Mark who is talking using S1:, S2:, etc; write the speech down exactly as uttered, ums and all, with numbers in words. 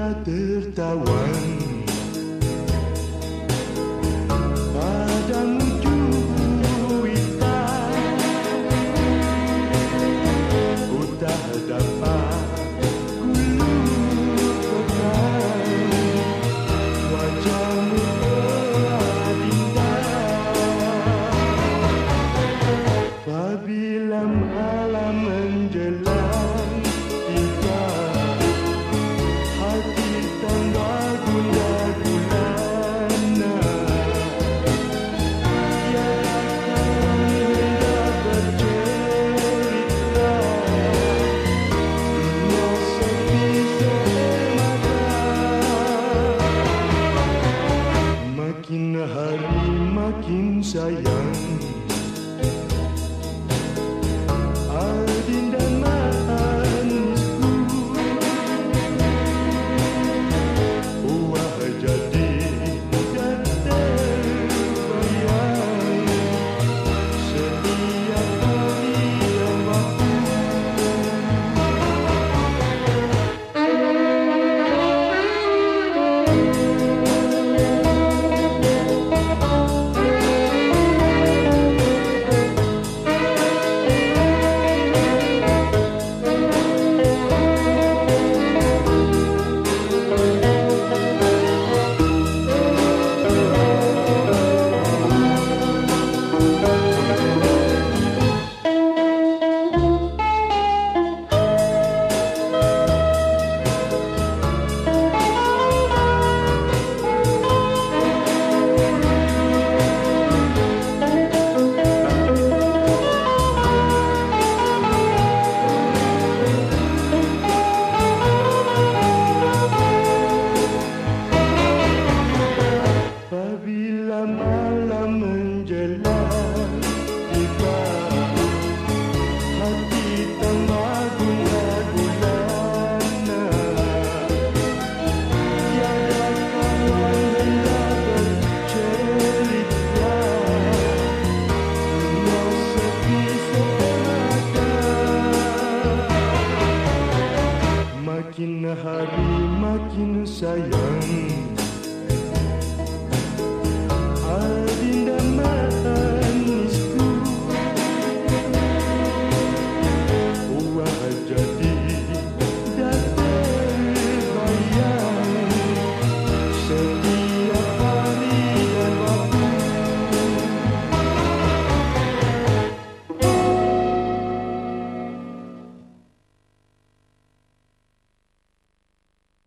S1: sudah tertawan padamu juwita, ku tak dapat kulupakan wajahmu Adinda. Apabila malam menjelang tiba, hati tambah gundah gulana. Tiada kawan hendak bercerita, dunia sepi semata. Makin hari makin sayang Adinda manisku, wah jadi dan terbayang setiap kali yang waktu. Apabila malam menjelang tiba, hati tambah gundah gulana. Tiada kawan hendak bercerita, dunia sepi semata. Makin hari makin sayang